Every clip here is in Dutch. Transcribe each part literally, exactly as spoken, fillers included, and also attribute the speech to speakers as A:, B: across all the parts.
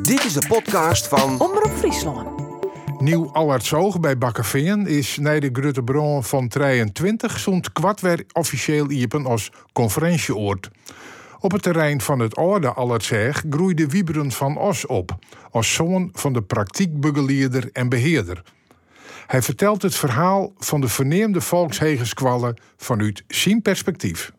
A: Dit is de podcast van
B: Omroep Friesland.
C: Nieuw Allertsoog bij Bakkeveen is na de Grutte Bron van drieëntwintig zo'n kwart weer officieel iepen als conferentieoord. Op het terrein van het oude Allertsoog groeide Wieberen van Os op, als zoon van de praktijkbegeleerder en beheerder. Hij vertelt het verhaal van de verneemde volkshegenskwallen vanuit zijn perspectief.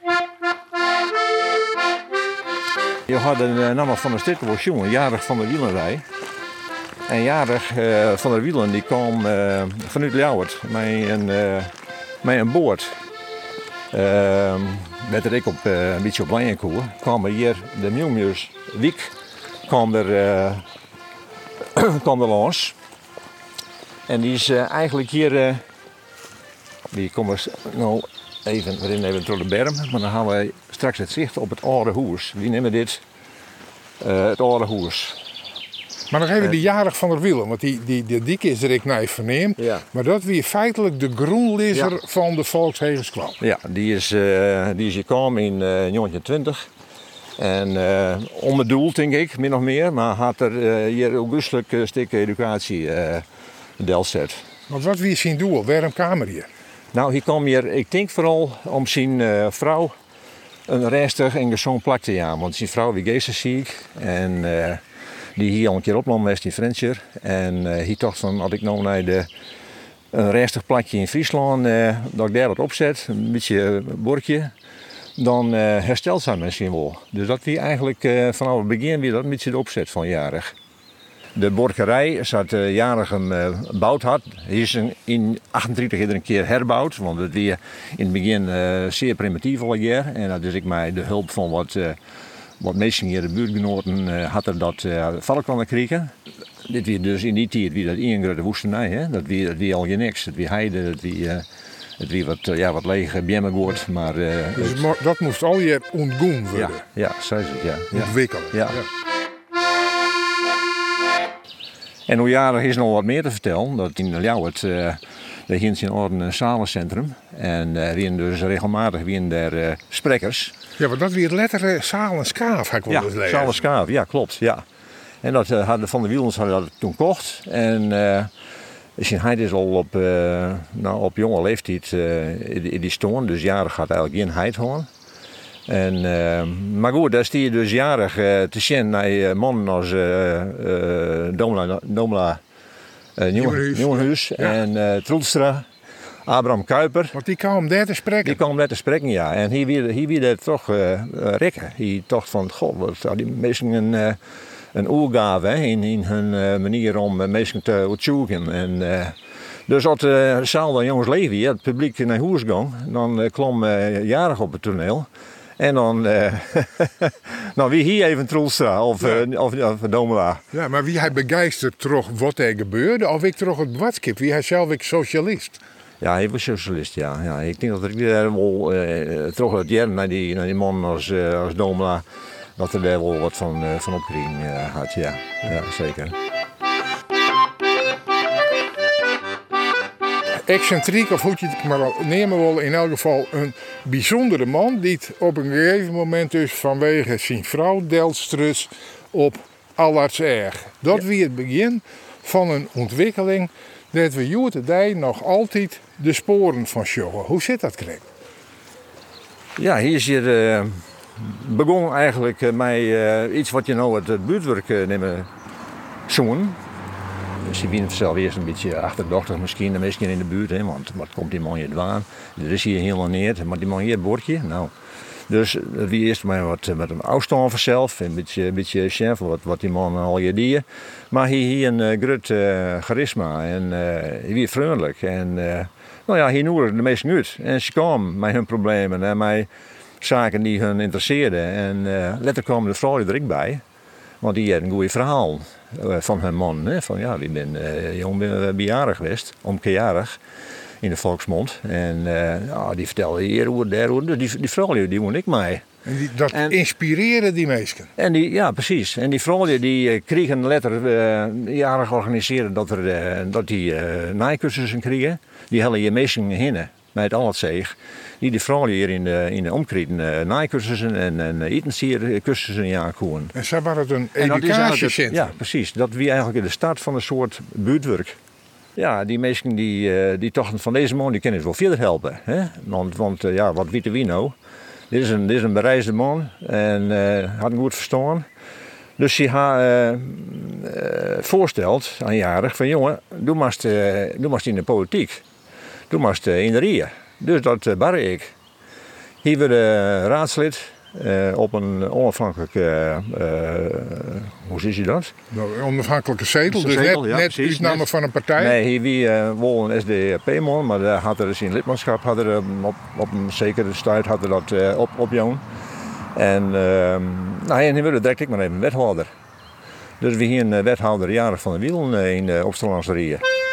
D: Je had een naam van een stukje jongen, jarig van de wielerij. En jarig uh, van de wielen die kwam uh, vanuit Ljouwert met een, uh, met een boord. Uh, werd er ik op, uh, een beetje op Lijenkoer. Kwam er hier de Milmuurs Wiek kwam er, uh, kwam er langs. En die is uh, eigenlijk hier, uh, die komen nou even, we rennen even door de berm, maar dan gaan we straks het zicht op het oude hoes. We nemen dit, uh, het oude hoes.
C: Maar nog even die jarig van der Wielen, want die, die, die dikke is er ik naar verneemd. Ja. Maar dat weer feitelijk de groenlezer ja. van de volkshegenskwal.
D: Ja, die is, uh, die is gekomen in uh, negentien twintig. En uh, onbedoeld denk ik, min of meer, maar had er uh, hier augustelijk uh, stuk educatie uh, delzet.
C: Want wat wie zijn doel? Waarom kamer hier?
D: Nou, hier kwam hier, ik denk vooral om zijn uh, vrouw een rustig en gezond plek te gaan. Want zijn vrouw wie geestesziek en uh, die hier al een keer opgenomen is in Frencher. En uh, hij dacht van, als ik nou naar de, een rustig plekje in Friesland, uh, dat ik daar wat opzet, een beetje uh, bordje, dan uh, herstelt zij misschien wel. Dus dat wie eigenlijk uh, vanaf het begin weer dat een beetje de opzet van jarig. De borkerij zat uh, jarig een uh, gebouwd had. Die is in, in achtentachtig iedere keer herbouwd. Want het weer in het begin uh, zeer primitief al jaar. En dat is ik mij de hulp van wat, uh, wat mensen hier, de buurtgenoten, uh, had er dat uh, valk kunnen krijgen. Dit weer dus in die tijd wie dat één grote woestenij. Hè? Dat wie, dat wie al je niks. Dat wie heide, dat wie, uh, dat wie wat, uh, ja, wat lege bjemmen wordt. Maar, uh,
C: dus het, dat moest al je ontgoen worden.
D: Ja, ja, zo is het, ja.
C: Ontwikkelen.
D: Ja. Ja. En hoe jarig is nog wat meer te vertellen. Dat in Ljouwert, uh, daar hier in orde een zalencentrum. En uh, wie dus regelmatig wie daar uh, sprekers.
C: Ja, maar dat weer letterlijk Salenskaaf, heb ik wel eens lezen.
D: Ja, Salenskaaf, ja, klopt, ja. En dat uh, hadden Van de Wielens hadden dat toen kocht. En uh, hij is al op, uh, nou, op jonge leeftijd uh, in die stoon. Dus jarig gaat eigenlijk geen heid hoor. En, uh, maar goed, daar zie je dus jarig uh, te zien naar uh, mannen als uh, uh, Domela, Domela uh, Nieuwenhuis ja. en uh, Troelstra, Abraham Kuiper.
C: Want die kwam daar te spreken?
D: Die kwam daar te spreken, ja. En hier weer, hier weer toch uh, uh, rekken. Hij dacht van, god, wat die mensen een, uh, een oergave hè, in, in hun uh, manier om uh, mensen te zoeken. En uh, dus als de uh, zaal van jongens leven hier, het publiek naar huis ging, dan uh, klom uh, jarig op het toneel. En dan, uh, nou wie hier even Troelstra of, ja. uh, of, of Domela.
C: Ja, maar wie hij begeisterd toch wat er gebeurde, of ik toch het watskip, wie hij zelf ik socialist.
D: Ja, hij was socialist, ja. ja ik denk dat ik daar wel uh, toch het jaar naar die, naar die man als, uh, als Domela, dat er daar wel wat van, uh, van opkring uh, had, ja. Ja, zeker.
C: Excentriek, of hoe je het maar nemen wil, in elk geval een bijzondere man die het op een gegeven moment dus vanwege zijn vrouw Delstrus op Allertsoog. Dat ja. weer het begin van een ontwikkeling dat we hier today nog altijd de sporen van sjoggen. Hoe zit dat, Krek?
D: Ja, hier is hier uh, begon eigenlijk uh, met uh, iets wat je nou het, het buurtwerk uh, nemen zoen. Ze zijn zelf eerst een beetje achterdochtig misschien, de mensen in de buurt, hè, want wat komt die man hier dwaan? Er is hier helemaal neer, maar die man hier een bordje. Nou, dus wie eerst maar wat met een afstand vanzelf, een beetje, een beetje chef, wat, wat die man al hier deed. Maar hij hier een uh, groot uh, charisma en uh, weer vriendelijk. En uh, nou ja, hij noemde de meesten uit. En ze kwamen met hun problemen en met zaken die hun interesseerden. En uh, later kwam de vrouw er ook bij. Want die had een goede verhaal uh, van hun man. Hè? Van ja, wie ben uh, jong ben bejaardig geweest, omkeerjarig in de volksmond. En uh, ja, die vertelde hier hoe daar hoe. Dus die, die vrouw die moet ik mij.
C: En die, dat en, inspireerde die mensen.
D: En die, ja, precies. En die vrouwen die uh, kregen letter uh, jarig organiseren dat, er, uh, dat die uh, naaikursussen kregen. Die hadden je meesten hinnen. met het Alletzeeg, die de vrouwen hier in de, in de omkrieten uh, naaikursussen en, en uh, etensiercursussen in aankomen.
C: En zo was het een
D: En dat is eigenlijk het-
C: educatiecentrum.
D: Ja, precies. Dat wie eigenlijk de start van een soort buurtwerk. Ja, die mensen die, uh, die dachten van deze man, die kunnen het wel verder helpen. Hè? Want, want uh, ja, wat weten we nou? Dit is een, dit is een bereisde man en uh, had een goed verstaan. Dus hij had uh, uh, voorsteld aan Jarig van jongen, doe maar eens, uh, doe maar eens in de politiek. Doe maar eens uh, in de Rie. Dus dat uh, barre ik. Hier werd uh, raadslid uh, op een onafhankelijke, uh, hoe zie je dat?
C: Nou, een onafhankelijke zetel,
D: Een
C: dus
D: zetel,
C: net,
D: ja,
C: net
D: precies,
C: uitname
D: net.
C: van een partij.
D: Nee, hier wie uh, wel een S D P-man, maar daar had er dus in lidmaatschap had er, um, op, op een zekere stuit had er dat uh, op, op jou. En, uh, nou, en die wilde direct ik maar even wethouder. Dus we hier een uh, wethouder Jarig van de Wiel uh, in de Opstellandse Rie.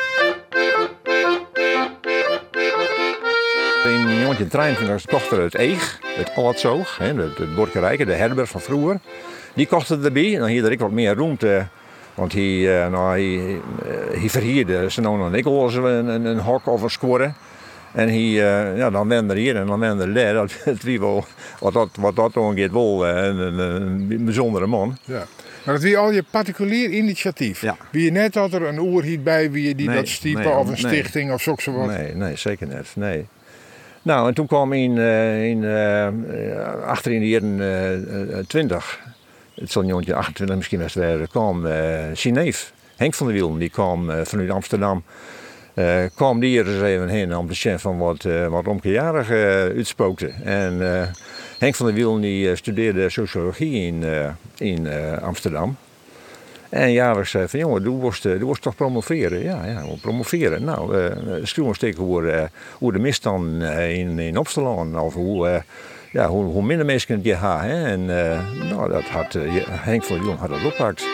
D: In negentien drieëntwintig kocht er het Eeg, het Alletzoog, de, de Borkerijke, de herberg van vroeger. Die kochten erbij en dan hier er ik wat meer ruimte. Want hij, uh, nou, hij, uh, hij verhierde ze nou nog ik wel eens een, een, een hok of een scoren. En hij, uh, ja, dan wende er hier en dan wende er daar. Dat het wie wel, wat dat, wat dat ongeveer wel uh, een, een, een bijzondere man.
C: Ja. Maar dat wie al je particulier initiatief.
D: Ja.
C: Wie je net had er een oer hiet bij wie je die
D: Nee,
C: dat stiepen
D: nee,
C: of een
D: nee.
C: stichting of zo wat.
D: Nee, nee, zeker niet. Nee. Nou, en toen kwam in, uh, in uh, achter in de jaren twintig, het zal negentien achtentwintig misschien best werden, kwam uh, zijn neef, Henk van der Wiel, die kwam uh, vanuit Amsterdam. Uh, kwam die er eens even heen om te zien van wat, uh, wat Romke Jarig uh, uitspookte. En uh, Henk van der Wiel die, uh, studeerde sociologie in, uh, in uh, Amsterdam. En Jarig zei van jongen, doe worst, doe worst toch promoveren? Ja, ja, we promoveren. Nou, uh, stuur ons tegen hoe, uh, hoe de misstand uh, in, in Opsteland, of hoe, uh, ja, hoe, hoe minder mensen het je hebben. Hè? En uh, nou, dat had uh, Henk van der Wiel had dat oppakt.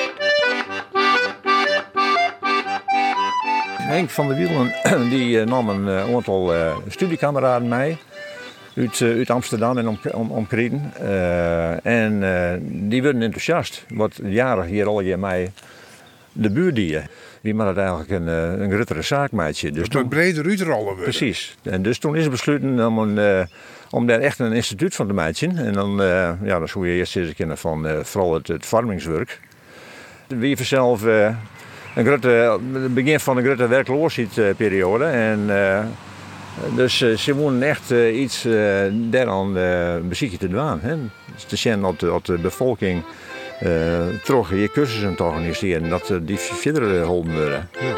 D: Henk van der Wiel die uh, nam een uh, aantal uh, studiekameraden mee. Uit, uh, uit Amsterdam en om, om, omkregen. Uh, en uh, die werden enthousiast. Wat Jarig hier al je mij de buurdieren. Die maakte eigenlijk een, uh, een grotere zaakmaatje. Dus
C: Dat het breder uitrollen worden.
D: Precies. En dus toen is besloten om, een, uh, om daar echt een instituut van te maken. En dan, uh, ja, dan zou je eerst eens kennen van uh, vooral het, het farmingswerk. Wie vanzelf uh, een grote, het begin van een grote werkloosheidsperiode. En uh, dus uh, ze moeten echt uh, iets uh, daaraan uh, bezieken te doen. Hè. Dus te zien dat, dat de bevolking uh, terug je cursussen te organiseren, dat uh, die verder geholpen worden.
C: Ja.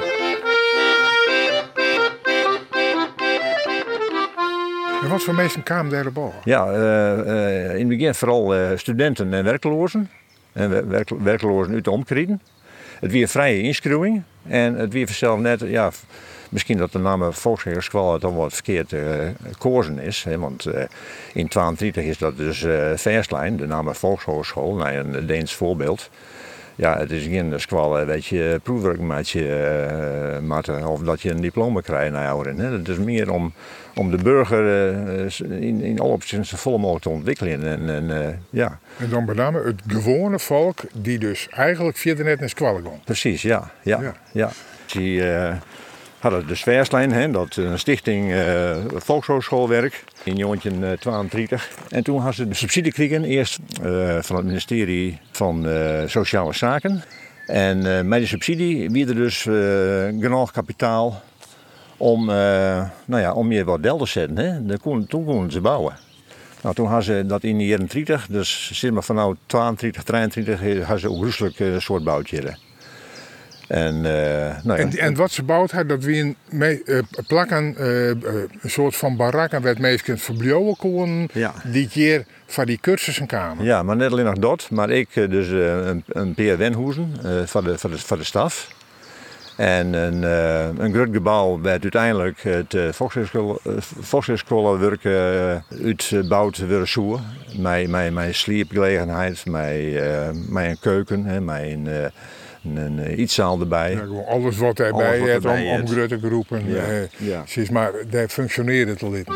C: En wat voor mensen kwamen daarop al?
D: Ja, uh, uh, in het begin vooral uh, studenten en werklozen. En werk, werklozen uit de omkringen. Het weer vrije inschrijving. En het weer vanzelf net, ja, misschien dat de naam Volkshogeschool dan wat verkeerd uh, gekozen is. Hè, want uh, in tweeëntwintig is dat dus uh, Verstlijn, de naam Volkshogeschool, nou, een Deens voorbeeld. Ja, het is geen school dat je proefwerk maakt, uh, maten, of dat je een diploma krijgt naar ouderen. Het is meer om, om de burger uh, in, in alle opzichten zo vol mogelijk te ontwikkelen. En, en, uh, ja.
C: En dan met name het gewone volk die dus eigenlijk verder net naar school ging.
D: Precies, ja. ja,
C: Ja.
D: ja. Die uh, hadden dus Verstlijn, hè, dat een stichting uh, Volkshogeschoolwerk in negentien tweeëntwintig. En toen hadden ze de subsidie gekregen, eerst uh, van het ministerie van uh, Sociale Zaken. En uh, met die subsidie wie er dus uh, genoeg kapitaal om, uh, nou ja, om je wat deel te zetten. Hè. De kon, toen konden ze bouwen. Nou, toen hadden ze dat in de jaren dertig, dus zeg maar vanaf tweeëntwintig, drieëntwintig, hadden ze ook rustig een soort boutje. En, uh, nou ja.
C: En, en wat ze bouwt had, dat we een mee, uh, plakken, uh, uh, een soort van barakken werd meestal verblijven konden,
D: Ja.
C: die keer van die cursussen kwamen.
D: Ja, maar net alleen nog dat. Maar ik uh, dus uh, een, een P R Wenhoezen uh, van, de, van, de, van de staf. En een, uh, een groot gebouw werd uiteindelijk het uh, Volkshogeschoolwerk uh, uitgebouwd worden zo. Met, met, met sliepgelegenheid, met, uh, met een keuken, hè, met een... Uh, een uh, ietszaal erbij.
C: Ja, gewoon alles wat erbij
D: Alles wat
C: heeft om,
D: erbij
C: om
D: heeft.
C: grote groepen.
D: Ja,
C: Uh,
D: ja.
C: Precies, maar daar functioneerde het al niet.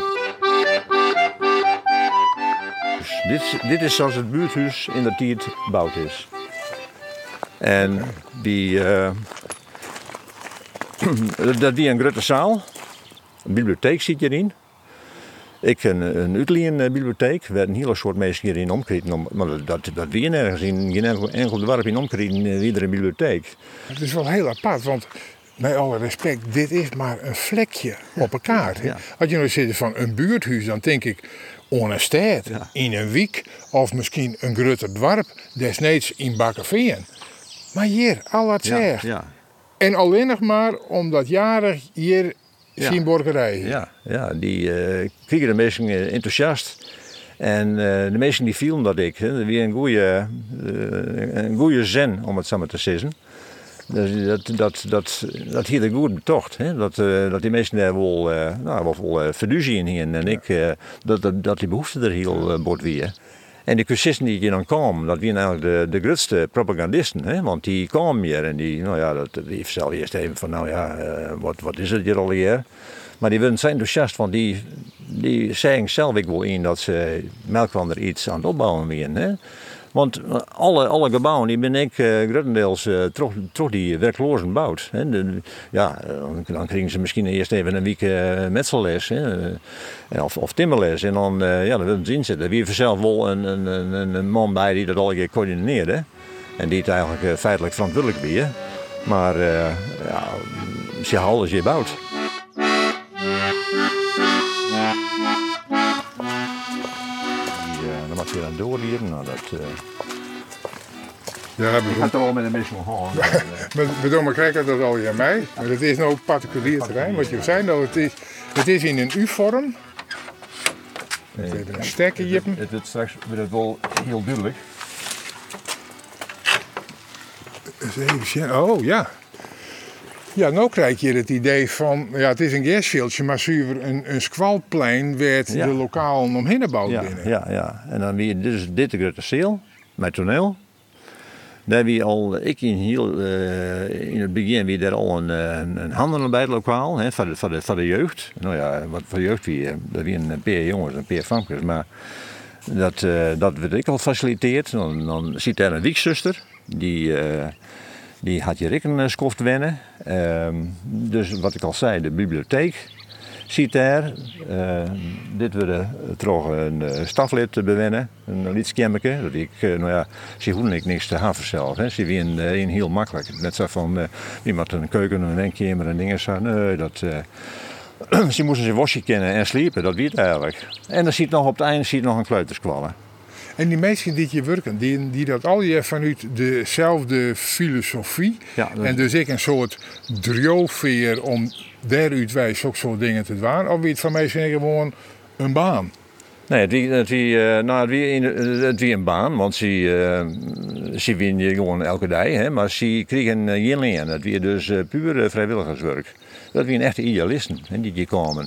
D: Dus dit, dit is zoals het buurthuis in de tijd gebouwd is. En die, uh, dat die een grote zaal. Een bibliotheek zit hierin. Ik een, een uitleen-bibliotheek, waar een hele soort mensen hierin omkregen. Maar dat, dat weer nergens in, geen enkel, enkel dorp in omkregen, weer een bibliotheek.
C: Het is wel heel apart, want met alle respect, dit is maar een vlekje op een kaart.
D: Ja.
C: Als je nou zit van een buurthuis, dan denk ik on een stad,
D: Ja.
C: in een wiek of misschien een groter dorp, desnoods in Bakkeveen. Maar hier, al wat
D: Ja,
C: zeg.
D: ja,
C: En alleen nog maar omdat jarig hier
D: Ja.
C: zien borgerij.
D: ja, ja, die uh, kregen de mensen uh, enthousiast. En uh, de mensen die vielen dat ik. Hè, weer een goede, uh, een goede zin, om het zo maar te zeggen. Dus dat, dat, dat, dat hier de goed betocht. Hè? Dat, uh, dat die mensen daar wel, uh, nou, wel, wel uh, fiducie in hier. En ik, uh, dat, dat, dat die behoefte er heel uh, bot weer. En de cursisten die hier dan kwamen, dat waren eigenlijk de, de grootste propagandisten. Hè? Want die kwamen hier en die, nou ja, dat, die vertelde eerst even van, nou ja, uh, wat, wat is het hier alweer? Maar die werden zijn enthousiast, want die, die zeggen zelf ik wel in dat ze Melkwander iets aan het opbouwen waren. Hè? Want alle, alle gebouwen die ben ik uh, grotendeels uh, toch, toch die werklozen gebouwd. Hè. De, ja, dan, dan kregen ze misschien eerst even een week uh, metselles hè, uh, of, of timmerles. En dan, uh, ja, dan wilden ze inzetten. Er was zelf wel een, een, een, een man bij die dat al een keer coördineerde. En die het eigenlijk uh, feitelijk verantwoordelijk was. Maar uh, ja, ze hadden alles gebouwd. Dan mag je dan door hier. Nou, dat, uh...
C: Ja,
D: ik ga het er wel met een beetje gaan.
C: Maar bedoel, maar kijk dat al aan mij. Maar het is nou particulier terrein. Wat je zei, nou, het, is, het is in een U-vorm.
D: Nee,
C: Even een stekker hier.
D: Het wordt straks wordt het wel heel duidelijk.
C: Eens even zien. Oh ja. Ja, nou krijg je het idee van, ja, het is een gasveldje, maar zuiver een, een squalplein werd
D: Ja.
C: de lokalen omheen gebouwd
D: Ja,
C: binnen.
D: ja, ja. En dan weer dus dit de grote zeel met toneel. Daar wie al, ik in, heel, uh, in het begin wie daar al een, een, een handel bij het lokaal, hè, voor, de, voor, de, voor de jeugd. Nou ja, wat voor jeugd wie, dat wie een paar jongens, een paar vankers, maar dat, uh, dat werd ik al faciliteerd. Dan, dan ziet daar een wiekzuster, die, uh, die had je rekenskoft wennen. Uh, dus wat ik al zei, de bibliotheek ziet daar. Uh, dit wordt toch een uh, staflid bewennen, een lidskemmeke. Dat ik, uh, nou ja, ze hoeven ik niks te haven zelf. Hè. Ze wien uh, een heel makkelijk. Net zo van uh, iemand een keuken, een wenkkamer en dingen zo. Nee, dat. Uh, ze moesten zijn wasje kennen en sliepen, dat weet eigenlijk. En dan ziet nog op het einde ziet nog een kleuterskwallen.
C: En die mensen die hier werken, die, die dat al je vanuit dezelfde filosofie.
D: Ja, dat-
C: En dus ik een soort drijfveer om daaruit wijs ook soort dingen te doen. Of wie het van mij zijn gewoon een baan.
D: Nee, het wie, het wie, uh, nou, het wie, in, het wie een baan, want ze, uh, ze winnen gewoon elke dag, hè, maar ze kregen uh, geen leen. Het wie dus uh, puur uh, vrijwilligerswerk. Dat wie een echte idealisten hè, die hier komen.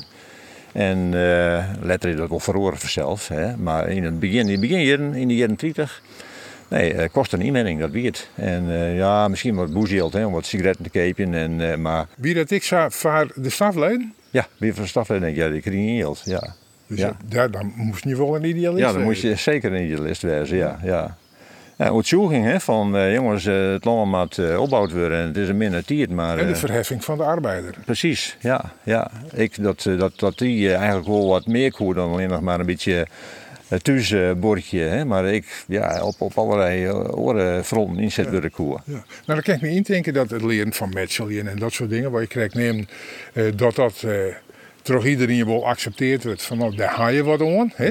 D: En uh, later is dat wel verhoren vanzelf, hè, maar in het begin, in het begin jaren, in de jaren twintig, nee, uh, kost een inmenging, dat weet het. En uh, ja, misschien wat boezeld, hè, om wat sigaretten te kopen, en uh, maar
C: Wie dat ik zou voor de stafleden.
D: ja, weer van staf, denk ik, ja, die kreeg niet heel, ja.
C: Dus
D: Ja.
C: ja. daar, dan moest je wel een idealist
D: Ja, dan
C: zijn.
D: moet je zeker een idealist wezen, ja. ja. Ja, hoe het zo ging, hè, van uh, jongens, uh, het land moet uh, opgebouwd worden en het is een minder tijd, maar...
C: En de
D: uh,
C: verheffing van de arbeider.
D: precies, ja. ja. Ik, dat, uh, dat, dat die uh, eigenlijk wel wat meer koer dan alleen nog maar een beetje uh, thuisbordje, hè. Maar ik, ja, op, op allerlei uh, oren fronten inzet door de koer.
C: Ja. Nou, dan kan ik me indenken dat het leren van Metselien en dat soort dingen, waar je krijgt nemen, uh, dat dat uh, toch iedereen wel accepteerd wordt van nou, daar ga je wat aan. Hè?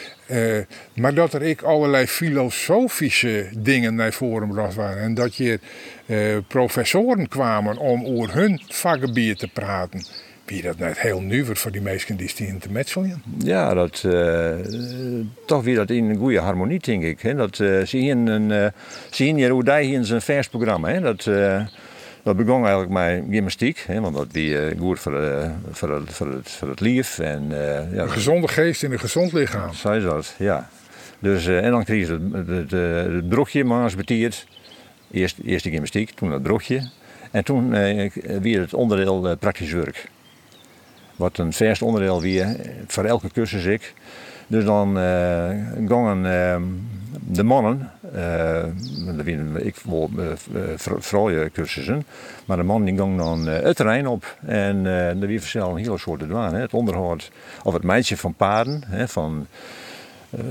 C: Uh, maar dat er ik allerlei filosofische dingen naar voren gebracht waren. En dat je uh, professoren kwamen om over hun vakgebied te praten. Wie dat net heel nieuw wordt voor die mensen die staan te metselen.
D: Ja, dat, uh, toch weer dat in een goede harmonie, denk ik. Hè. Dat, uh, zie je een, uh, zie je hoe die in zijn vers programma. Hè. Dat, uh, dat begon eigenlijk met gymnastiek, hè, want dat was uh, goed voor, uh, voor, het, voor, het, voor het lief. En, uh, ja,
C: Een gezonde geest in een gezond lichaam.
D: zo is dat, ja. Dus, uh, en dan kreeg ze het, het, het, het broekje, maar betierd. Eerst, eerst de gymnastiek, toen het broekje. En toen uh, weer het onderdeel uh, praktisch werk. Wat een verst onderdeel weer, voor elke cursus ik. Dus dan uh, gingen uh, de mannen Uh, ik wil uh, vrouwencursussen. Maar de man die ging dan uh, het terrein op. En uh, daar wie vanzelf een hele soort dwaan. Het onderhoud, of het meisje van paarden. Hè, van, uh,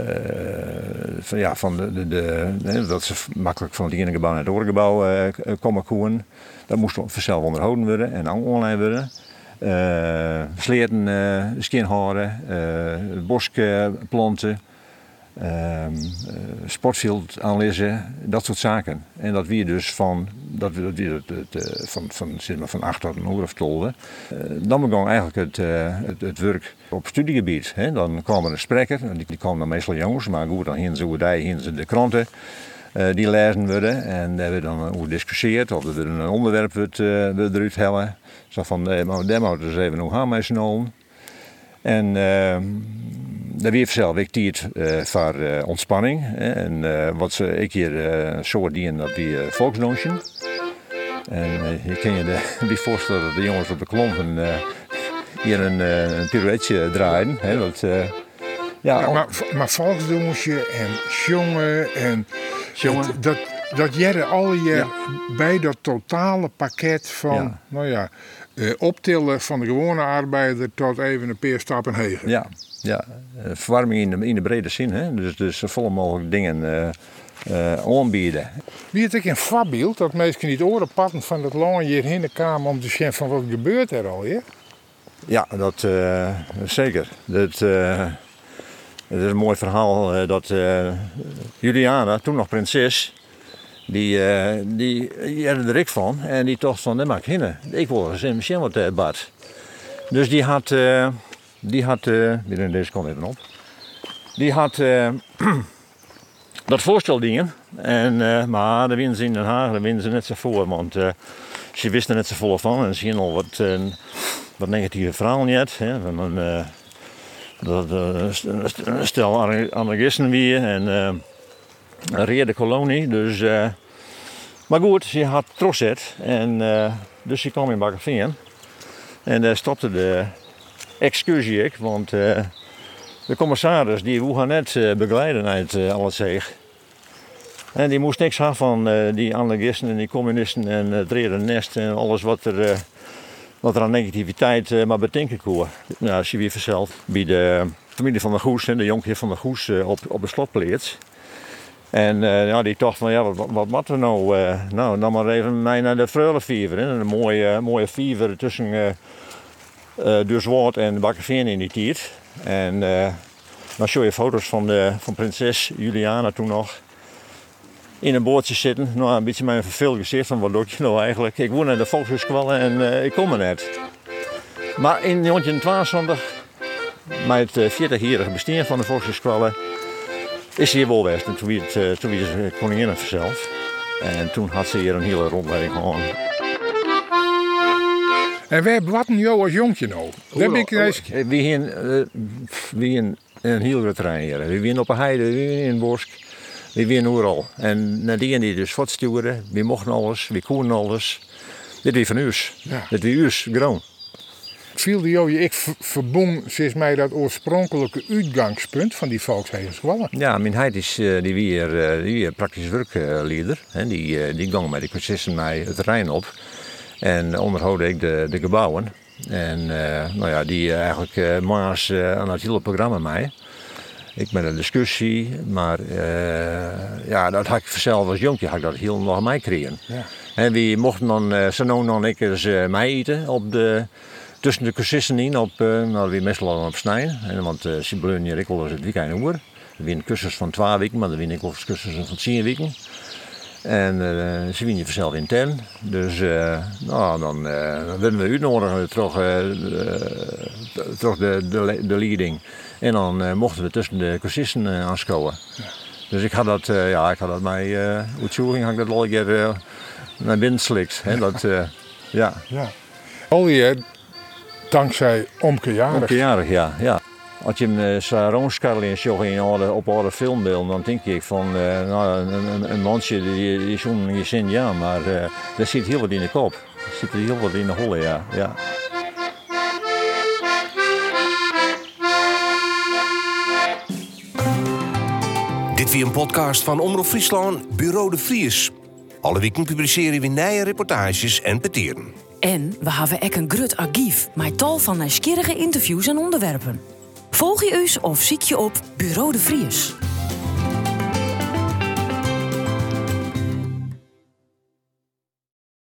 D: van, ja, van de, de, de, de, dat ze makkelijk van het ene gebouw naar het andere gebouw uh, komen koen. Dat moest vanzelf onderhouden worden en online worden. Uh, sleten, uh, skinharen, uh, boskplanten, uh, uh, sportveld aanlezen, dat soort zaken. En dat wie dus van, dat we, dat we, dat, dat, van, van, zeg maar van acht tot een uur of tolve. Uh, dan begon eigenlijk het, uh, het, het werk op studiegebied. Hè. Dan kwamen er spreker, die, die kwamen dan meestal jongens, maar goed, dan gingen ze hoe die, gingen ze de kranten. Uh, die lezen worden en daar werd dan over gediscussieerd of er een onderwerp wordt, uh, eruit hellen. Zo van, uh, maar daar moeten we eens even hoe gaan mee snel. En uh, daar weer zelf ik tijd uh, voor uh, ontspanning. Hè. En uh, wat ze ik hier uh, zo dienen dat die uh, volksdansje. En uh, je kan je de, die voorstellen dat de jongens op de klompen uh, hier een, uh, een pirouetje draaien. Hè, dat, uh,
C: ja, ja, maar, maar volksdansje en jongen en jongen. Het, dat, dat jaren al je ja. bij dat totale pakket van, ja. nou ja, uh, optillen van de gewone arbeider tot even een paar stappen heen.
D: Ja, ja. Uh, verwarming in de, in de brede zin, hè? Dus, dus volle mogelijk dingen uh, uh, aanbieden.
C: Wie het ik een voorbeeld dat mensen niet oren patten van dat lang hierheen kwamen om te zien van wat gebeurt er al, ja?
D: Ja, dat uh, zeker. Dat, uh, het is een mooi verhaal uh, dat uh, Juliana, toen nog prinses, die, uh, die, die er er ik van en die dacht van, dat mag ik hinnen. Ik wil eens in misschien wat uh, bad. Dus die had, uh, die had, uh, weer deze komt even op, die had uh, dat voorstel dingen. En, uh, maar daar winnen ze in Den Haag, daar winnen ze net zo voor, want uh, ze wisten er net zo vol van en ze zien al wat, uh, wat negatieve verhalen net. Hè, van een, uh, dat uh, stel anarchisten weer en uh, een reële kolonie. Dus, uh, maar goed, ze had trosset en uh, dus ze kwam in Bakkeveen. En daar stopte de excursie ik, want uh, de commissaris die wil haar net uh, begeleiden uit uh, al het zeeg. En die moest niks hebben van uh, die anarchisten en die communisten en het rede nest en alles wat er, uh, wat er aan negativiteit uh, maar bedenken kon. Nou, als je weer verzeld bij de familie van de Goes, de jonkheer van de Goes uh, op, op de slotplaats. En uh, ja, die dacht van, ja, wat, wat moeten we nou? Uh, nou, dan maar even mee naar de Freulenviever. Een mooie, mooie viever tussen uh, uh, Duurswoord en Bakkeveen in die tijd. En uh, dan show je foto's van, de, van prinses Juliana toen nog. In een bootje zitten. Nou, een beetje mijn verveeld gezicht van, wat doe je nou eigenlijk? Ik woon in de volkshuiskwallen en uh, ik kom er net. Maar in negentien tweeëntwintig, met het veertigjarige bestaan van de volkshuiskwallen, is ze hier wel geweest. En toen wie het, uh, toen wie de koningin zelf. En toen had ze hier een hele rondleiding gehad.
C: En waar blatten jou als jonkje nou? Daar ben ik eens...
D: We hebben uh, een, een heel groot terrein hier. We zijn op een heide, we zijn in een bos. We zijn overal. En nadien die dus voortsturen, we mochten alles, we konden alles. Dit is van ons. Ja. Dit is ons gewoon.
C: Viel jou je ik verbond sinds mij dat oorspronkelijke uitgangspunt van die volkshuiskwallen?
D: Ja, mijn heid is uh, die weer, uh, die weer praktisch werkleider. Uh, die, uh, die ging met de cursisten mij het terrein op. En onderhouden ik de, de gebouwen. En uh, nou ja, die uh, eigenlijk uh, maas uh, aan het hele programma mee. Ik met een discussie, maar uh, ja, dat had ik zelf als jonkje had ik dat heel nog mij kregen. Ja. En we mochten dan, uh, zo nou dan ik eens uh, mij eten op de, tussen de cursisten in, op, uh, nou we meestal al op snijden. Want uh, ze bleun hier ik wel eens het weekend over. Er winnen cursussen van twee weken, maar er winnen ik wel eens cursussen van tien weken. En uh, ze winnen vanzelf intern. Dus uh, nou, dan uh, willen we uitnodigen terug, uh, uh, terug de, de, de leading. En dan uh, mochten we tussen de cursisten uh, aanschouwen. Ja. Dus ik had dat, uh, ja, ik had dat mij, uh, uitzoeking had ik dat al een keer uh, naar binnen slikt. Hè, dat, uh, ja.
C: Ja. Al je dankzij Omkejarig.
D: Omkejarig, ja, ja. Als je hem zo rondscharrelt op alle filmbeelden, dan denk ik van uh, nou, een, een, een mansje die, die is zo'n je zin, ja, maar uh, daar zit heel wat in de kop. Er zit heel wat in de holle, ja. ja.
A: Dit wie een podcast van Omroep Friesland, Bureau de Vries. Alle weken publiceren we nieuwe reportages en peteren.
B: En we hebben ook een grut archief met tal van nieuwsgierige interviews en onderwerpen. Volg je ons of zie je op Bureau de Vries.